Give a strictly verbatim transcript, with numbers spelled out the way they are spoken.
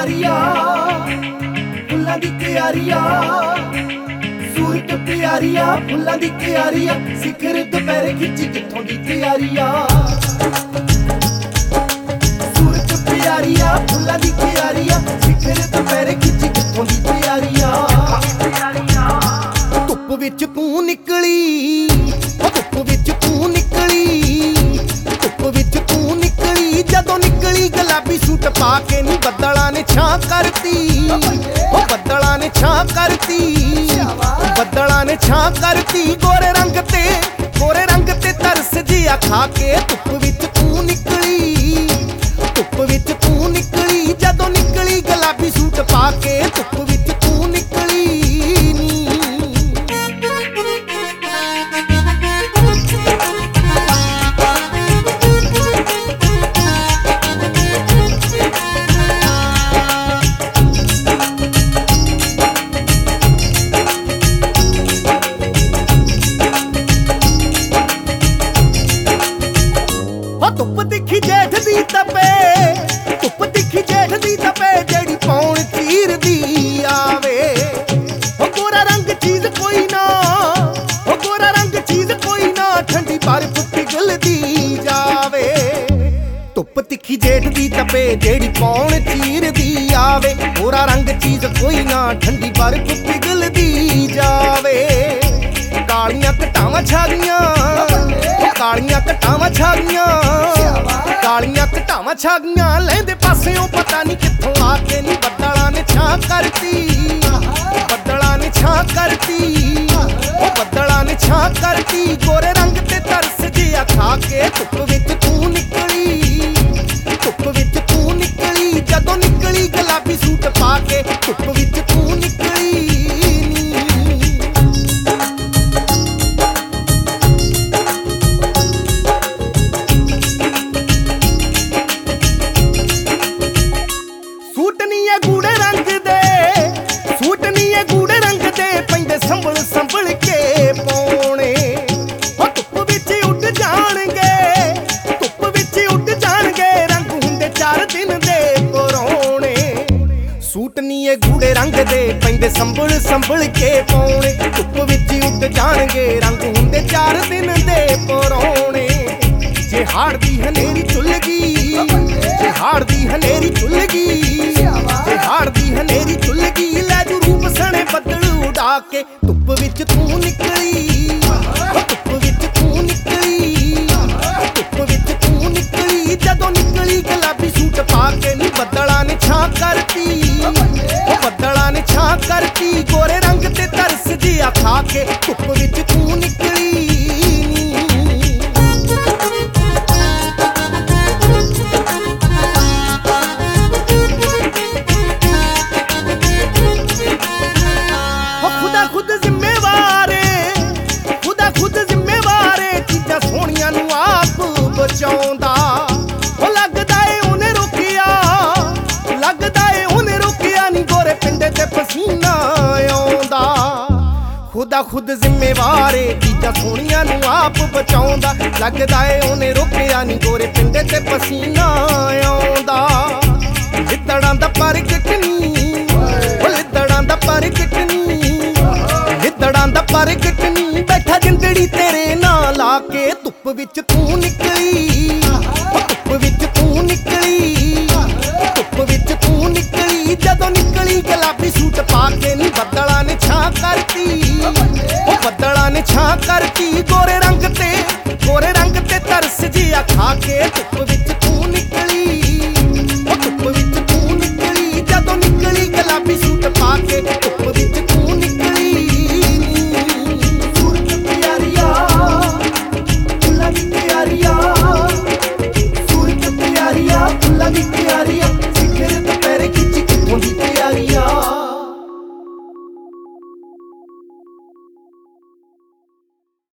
ਪਿਆਰੀਆ ਫੁੱਲਾਂ ਦੀ ਕਿਆਰੀਆ ਸੂਰਤ ਪਿਆਰੀਆ ਫੁੱਲਾਂ ਦੀ ਕਿਆਰੀਆ ਸਿਖਰ ਦੁਪਹਿਰੇ ਖਿੱਚੀ ਕਿੱਥੋਂ ਦੀ ਤਿਆਰੀਆ ਸੂਰਤ ਪਿਆਰੀਆ ਫੁੱਲਾਂ ਦੀ ਕਿਆਰੀਆ ਸਿਖਰ ਦੁਪਹਿਰੇ ਖਿੱਚੀ ਕਿੱਥੋਂ ਦੀ ਤਿਆਰੀਆ ਧੁੱਪ ਵਿੱਚ ਤੂੰ ਨਿਕਲੀ ਧੁੱਪ ਵਿੱਚ ਤੂੰ ਨਿਕਲੀ ਧੁੱਪ ਵਿੱਚ ਤੂੰ ਨਿਕਲੀ ਜਦੋਂ ਨਿਕਲੀ ਗੁਲਾਬੀ ਸੂਟ ਪਾ ਕੇ ਨੀ ਬੱਦਲਾਂ ਨੇ ਛਾਂ ਕਰਤੀ ਉਹ ਬੱਦਲਾਂ ਨੇ ਛਾਂ ਕਰਤੀ ਬੱਦਲਾਂ ਨੇ ਛਾਂ ਕਰਤੀ ਗੋਰੇ ਰੰਗ ਤੇ ਗੋਰੇ ਰੰਗ ਤੇ ਤਰਸ ਜਿਹਾ ਖਾ ਕੇ ਧੁੱਪ ਵਿੱਚ ਤੂੰ ਨਿਕਲੀ ਧੁੱਪ ਵਿੱਚ ਤੂੰ ਨਿਕਲੀ ਜਦੋਂ ਨਿਕਲੀ ਗੁਲਾਬੀ ਸੂਟ ਪਾ ਕੇ ਧੁੱਪ ਵਿੱਚ ਤੂੰ ਨਿਕਲੀ ਧੁੱਪ ਦਿਖੀ ਜੇਠ ਦੀ ਤਪੇ ਧੁੱਪ ਦਿਖੀ ਜੇਠ ਦੀ ਤਪੇ ਜਿਹੜੀ ਪੌਣ ਚੀਰਦੀ ਆਵੇ ਉਹ ਗੋਰਾ ਰੰਗ ਚੀਜ਼ ਕੋਈ ਨਾ ਉਹ ਗੋਰਾ ਰੰਗ ਚੀਜ਼ ਕੋਈ ਨਾ ਠੰਡੀ ਬਰਫ਼ ਪਿਘਲਦੀ ਜਾਵੇ ਧੁੱਪ ਦਿਖੀ ਜੇਠ ਦੀ ਤਪੇ ਜਿਹੜੀ ਪੌਣ ਚੀਰਦੀ ਆਵੇ ਗੋਰਾ ਰੰਗ ਚੀਜ਼ ਕੋਈ ਨਾ ਠੰਡੀ ਬਰਫ਼ ਪਿਘਲਦੀ ਜਾਵੇ ਕਾਲੀਆਂ ਘਟਾਵਾਂ ਛਾ ਗਈਆਂ ਕਾਲੀਆਂ ਘਟਾਵਾਂ ਛਾ ਗਈਆਂ ਕਾਲੀਆਂ ਘਟਾਵਾਂ ਛਾ ਗਈਆਂ ਲੈਂਦੇ ਪਾਸਿਓਂ ਪਤਾ ਨਹੀਂ ਕਿੱਥੋਂ ਆ ਕੇ ਨੀ ਬੱਦਲਾਂ ਨੇ ਛਾਂ ਕਰਤੀ ਬੱਦਲਾਂ ਨੇ ਛਾਂ ਕਰਤੀ ਉਹ ਬੱਦਲਾਂ ਨੇ ਛਾਂ ਕਰਤੀ ਗੋਰੇ ਰੰਗ ਤੇ ਤਰਸ ਜਿਹਾ ਖਾ ਕੇ ਧੁੱਪ ਵਿੱਚ ਤੂੰ ਨਿਕਲੀ ਧੁੱਪ ਵਿੱਚ ਤੂੰ ਨਿਕਲੀ ਜਦੋਂ ਨਿਕਲੀ ਗੁਲਾਬੀ ਸੂਟ ਪਾ ਕੇ ਧੁੱਪ ਵਿੱਚ ਤੂੰ ਨਿਕਲੀ ਗੂੜੇ ਰੰਗ ਦੇ ਸੂਟ ਨੀ ਇਹ ਗੂੜੇ ਰੰਗ ਦੇ ਪੈਂਦੇ ਸੰਭਲ ਸੰਭਲ ਕੇ ਪਾਉਣੇ ਉਹ ਧੁੱਪ ਵਿੱਚ ਉੱਡ ਜਾਣਗੇ ਧੁੱਪ ਵਿੱਚ ਉੱਡ ਜਾਣਗੇ ਰੰਗ ਹੁੰਦੇ ਚਾਰ ਦਿਨ ਦੇ ਪੁਰਾਣੇ ਸੂਟ ਨੀ ਇਹ ਗੂੜੇ ਰੰਗ ਦੇ ਪੈਂਦੇ ਸੰਭਲ ਸੰਭਲ ਕੇ ਪਾਉਣੇ ਧੁੱਪ ਵਿੱਚ ਉੱਡ ਜਾਣਗੇ ਰੰਗ ਹੁੰਦੇ ਚਾਰ ਦਿਨ ਦੇ ਪੁਰਾਣੇ ਜੇ ਹਾੜ ਦੀ ਹਨੇਰੀ ਚੁੱਲ ਗਈ ਜੇ ਹਾੜ ਦੀ ਹਨੇਰੀ ਚੁੱਲ ਗਈ ਜੇ ਹਾੜ ਦੀ ਹਨੇਰੀ ਚੁੱਲ ਗਈ ਲੈ ਜੂ ਰੂਪ ਸਣੇ ਬੱਦਲ ਉਡਾ ਕੇ ਧੁੱਪ ਵਿੱਚ ਤੂੰ ਨਿਕਲੀ ਧੁੱਪ ਵਿੱਚ ਤੂੰ ਨਿਕਲੀ ਧੁੱਪ ਵਿੱਚ ਤੂੰ ਨਿਕਲੀ ਜਦੋਂ ਨਿਕਲੀ ਗੁਲਾਬੀ ਸੂਟ ਪਾ ਕੇ ਨੀ ਬੱਦਲਾਂ ਨੇ ਛਾਂ ਕਰਤੀ ਉਹ ਬੱਦਲਾਂ ਨੇ ਛਾਂ ਕਰਤੀ ਗੋਰੇ ਰੰਗ ਤੇ ਤਰਸ ਜਿਹਾ ਖਾ ਕੇ ਧੁੱਪ ਵਿੱਚ ਤੂੰ ਨਿਕਲੀ ਖੁਦ ਜ਼ਿੰਮੇਵਾਰ ਖੁਦਾ ਖੁਦ ਜ਼ਿੰਮੇਵਾਰ ਚੀਜ਼ਾਂ ਸੋਹਣੀਆਂ ਨੂੰ ਆਪ ਬਚਾਉਂਦਾ ਉਹ ਲੱਗਦਾ ਏ ਉਹਨੇ ਰੋਕਿਆ ਲੱਗਦਾ ਏ ਉਹਨੇ ਰੋਕਿਆ ਨੀ ਗੋਰੇ ਪਿੰਡੇ ਤੇ ਪਸੀਨਾ ਆਉਂਦਾ ਖੁਦਾ ਖੁਦ ਜ਼ਿੰਮੇਵਾਰ ਚੀਜ਼ਾਂ ਸੋਹਣੀਆਂ ਨੂੰ ਆਪ ਬਚਾਉਂਦਾ ਲੱਗਦਾ ਏ ਉਹਨੇ ਰੋਕਿਆ ਨੀ ਗੋਰੇ ਪਿੰਡੇ ਤੇ ਪਸੀਨਾ ਆਉਂਦਾ ਲਿੱਦੜਾਂ ਦਾ ਪ੍ਰਗਟ ਨੀ ਉਹ ਲਿੱਦੜਾਂ ਦਾ ਪ੍ਰਗਟ ਨੀ ਲਿੱਦੜਾਂ ਦਾ ਪ੍ਰਗਟ ਨੀ ਬੈਠਾ ਜਿੰਦੜੀ ਤੇਰੇ ਨਾਲ ਲਾ ਕੇ ਧੁੱਪ ਵਿੱਚ ਤੂੰ ਨਿਕਲੀ ਧੁੱਪ ਵਿੱਚ ਤੂੰ ਨਿਕਲੀ ਧੁੱਪ ਵਿੱਚ ਤੂੰ ਨਿਕਲੀ ਜਦੋਂ ਨਿਕਲੀ ਗੁਲਾਬੀ ਸੂਟ ਪਾ ਕੇ ਨੀ ਬੱਦਲਾਂ ਨੇ ਛਾਂ ਕਰਤੀ ਉਹ ਬੱਦਲਾਂ ਨੇ ਛਾਂ ਕਰਤੀ ਗੋਰੇ ਰੰਗ ਤੇ ਗੋਰੇ ਰੰਗ ਤੇ ਤਰਸ ਜਿਹਾ ਖਾ ਕੇ ਧੁੱਪ ਵਿੱਚ